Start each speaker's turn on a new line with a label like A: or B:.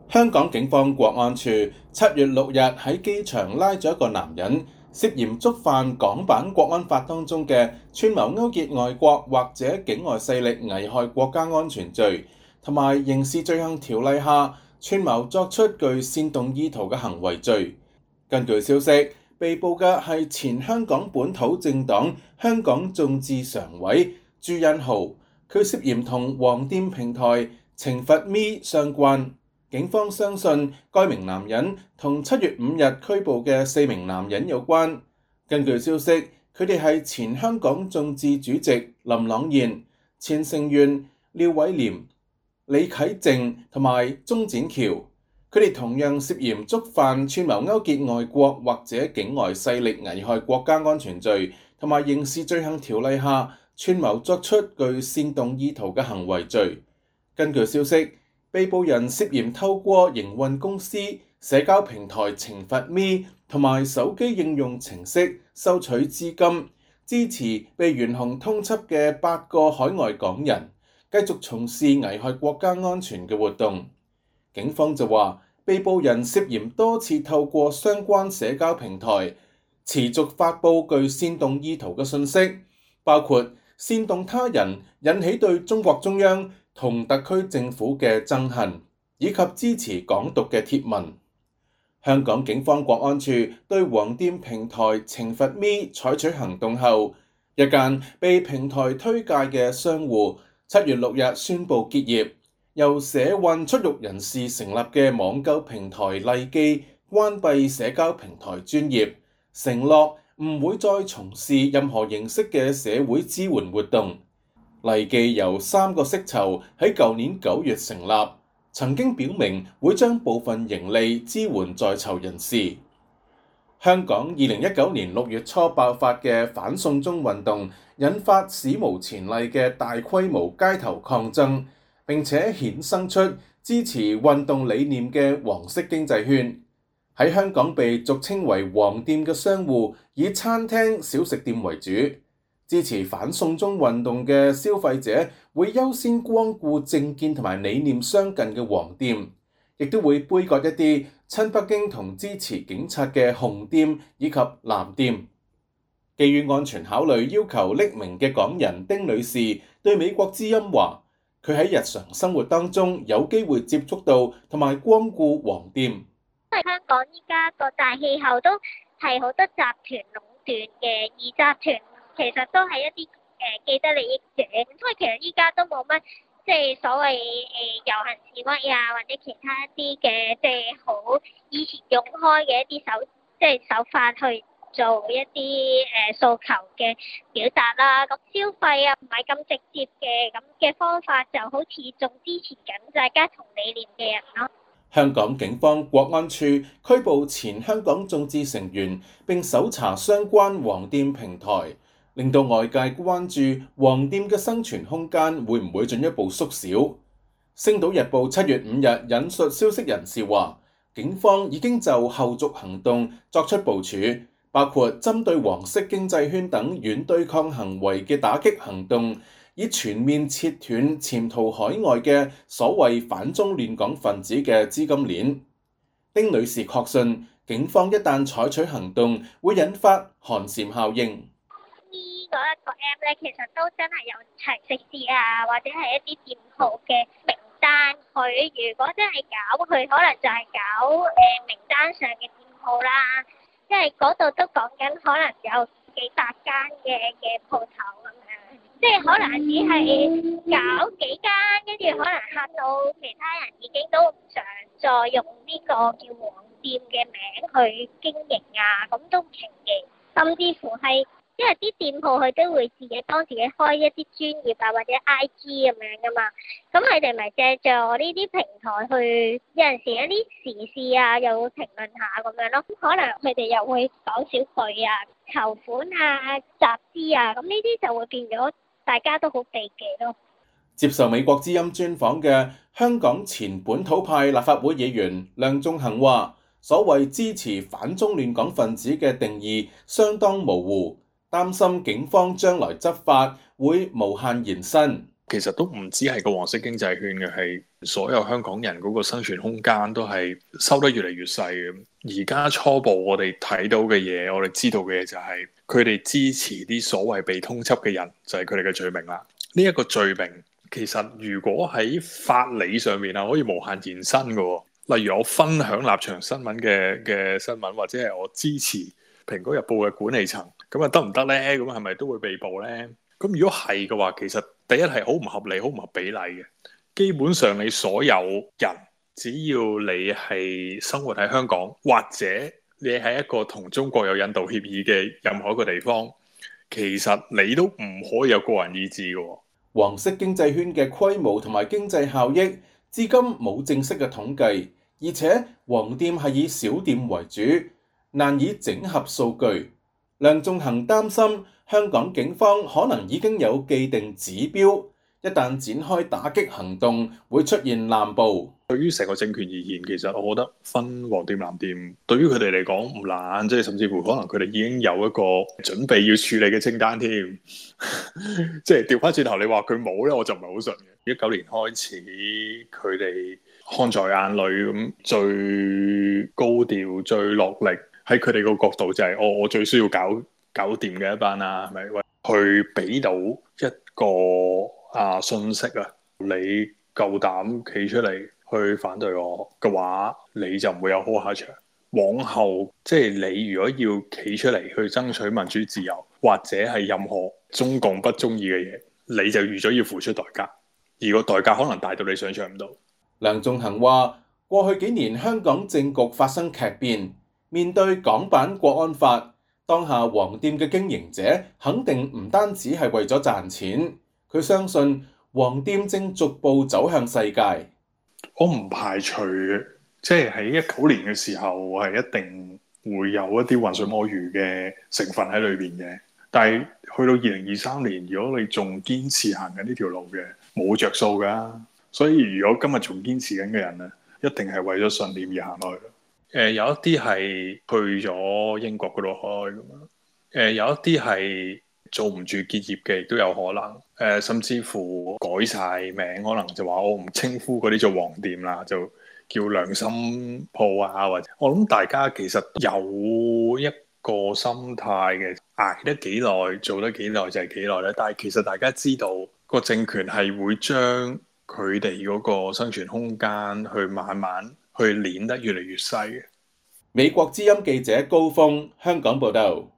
A: 香港警方國安處7月6日喺機場拉咗一個男人，涉嫌觸犯港版國安法當中嘅串謀勾結外國或者境外勢力危害國家安全罪，同埋刑事罪行條例下串謀作出具煽動意圖嘅行為罪。根據消息，被捕嘅係前香港本土政黨香港眾志常委朱欣豪，佢涉嫌同黃店平台懲罰 Me 相關。警方相信該名男人同7月5日拘捕嘅4名男人有關。根據消息，佢哋係前香港眾志主席林朗彥、前成員廖偉廉、李啟正同埋鐘展橋。佢哋同樣涉嫌觸犯串謀勾結外國或者境外勢力危害國家安全罪，同埋刑事罪行條例下串謀作出具煽動意圖嘅行為罪。根據消息，被捕人涉嫌透過營運公司、社交平台懲罰 Me 同埋手機應用程式收取資金，支持被懸紅通緝嘅8個海外港人繼續從事危害國家安全嘅活動。警方就話，被捕人涉嫌多次透過相關社交平台持續發布具煽動意圖嘅信息，包括煽動他人引起對中國中央同特區政府嘅憎恨，以及支持港獨嘅貼文。香港警方國安處對黃店平台懲罰 Me 採取行動後，一間被平台推介嘅商戶7月6日宣布結業，由社運出獄人士成立嘅網購平台麗記關閉社交平台專頁，承諾唔會再從事任何形式嘅社會支援活動。麗記由3個釋囚喺舊年9月成立，曾經表明會將部分盈利支援在囚人士。香港2019年6月初爆發嘅反送中運動，引發史無前例嘅大規模街頭抗爭，並且衍生出支持運動理念嘅黃色經濟圈。喺香港被俗稱為黃店嘅商戶，以餐廳、小食店為主。支持反送中運動嘅消費者會優先光顧政見同埋理念相近嘅黃店，亦都會杯葛一啲親北京同支持警察嘅紅店以及藍店。基於安全考慮，要求匿名嘅港人丁女士對美國之音話，佢喺日常生活當中有機會接觸到同埋光顧黃店。
B: 因為香港依家個大氣候都係好多集團壟斷嘅，而集團其實都係一啲既得利益者，因為其實依家都冇乜即係所謂遊行示威啊，或者其他一啲嘅即係好以前用開嘅一啲手法去做一啲訴求嘅表達啦。咁消費啊唔係咁直接嘅咁嘅方法，就好似仲支持緊大家同理念嘅人咯。
A: 香港警方國安處拘捕前香港眾志成員，並搜查相關黃店平台，令到外界關注黃店嘅生存空間會唔會進一步縮小。星島日報7月5日引述消息人士話，警方已經就後續行動作出部署，包括針對黃色經濟圈等軟對抗行為嘅打擊行動，以全面切斷潛逃海外嘅所謂反中亂港分子嘅資金鏈。丁女士確信，警方一旦採取行動，會引發寒蟬效應。
B: 嗰一個 app 咧，其實都真係有齊食肆啊，或者係一啲店鋪嘅名單。佢如果真係搞，佢可能就係搞名單上嘅店鋪啦，因為嗰度都講緊可能有幾百間嘅鋪頭咁樣，即係可能只係搞幾間，跟住可能嚇到其他人已經都唔想再用呢個叫黃店嘅名去經營啊，咁都唔奇嘅，甚至乎係。因為啲店鋪佢都會自己幫自己開一啲專頁啊，或者 IG 咁樣噶嘛，咁佢哋咪借助呢啲平台去有陣時一啲時事啊，又會評論下咁樣咯。可能佢哋又會講小費啊、籌款啊、集資啊，咁呢啲就會變咗大家都好避忌咯。
A: 接受美國之音專訪嘅香港前本土派立法會議員梁頌恆話，所謂支持反中亂港分子嘅定義相當模糊。擔心警方將來執法會無限延伸。
C: 其實都唔止係個黃色經濟圈嘅，係所有香港人嗰個生存空間都係收得越嚟越細嘅。而家初步我哋睇到嘅嘢，我哋知道嘅嘢就係佢哋支持啲所謂被通緝嘅人，就係佢哋嘅罪名啦。呢一個罪名其實如果喺法理上面啊，可以無限延伸嘅喎。例如我分享立場新聞嘅新聞，或者係我支持蘋果日報嘅管理層，咁啊得唔得呢？咁係咪都會被捕呢？咁如果係嘅話，其實第一係好唔合理、好唔合比例嘅。基本上你所有人，只要你係生活喺香港，或者你喺一個同中國有引渡協議嘅任何一個地方，其實你都唔可以有個人意志嘅。
A: 黃色經濟圈嘅規模同埋經濟效益，至今冇正式嘅統計，而且黃店係以小店為主，難以整合數據。梁頌恆擔心香港警方可能已經有既定指標，一旦展開打擊行動，會出現濫捕。
C: 對於成個政權而言，其實我覺得分黃店藍店對於佢哋嚟講唔難，即係甚至乎可能佢哋已經有一個準備要處理嘅清單添。即係調翻轉頭，你話佢冇咧，我就唔係好信嘅。19年開始，佢哋看在眼裏咁，最高調、最落力喺佢哋個角度就係、我最需要搞掂嘅一班啦，係咪？去俾到一個信息啊，你夠膽企出嚟去反對我嘅話，你就唔會有好下場。往後即係你如果要企出嚟去爭取民主自由，或者係任何中共不中意嘅嘢，你就預咗要付出代價，而個代價可能大到你想象唔到。
A: 梁頌恆話：過去幾年香港政局發生劇變，面對港版國安法，當下黃店嘅經營者肯定唔單止係為咗賺錢，佢相信黃店正逐步走向世界。
C: 我唔排除即係喺19年嘅時候係一定會有一啲渾水摸魚嘅成分喺裏邊嘅，但係去到2023年，如果你仲堅持行緊呢條路嘅，冇着數噶。所以如果今日仲堅持緊嘅人咧，一定係為咗信念而行落去。有一啲係去咗英國嗰度開咁樣，有一啲係做唔住結業嘅，亦都有可能。甚至乎改晒名，可能就話我唔稱呼嗰啲做黃店啦，就叫良心鋪啊，或者我諗大家其實有一個心態嘅，捱得幾耐，做得幾耐就係幾耐咧。但係其實大家知道個政權係會將佢哋嗰個生存空間去慢慢去攣得越嚟越細嘅。
A: 美國之音記者高峰，香港報道。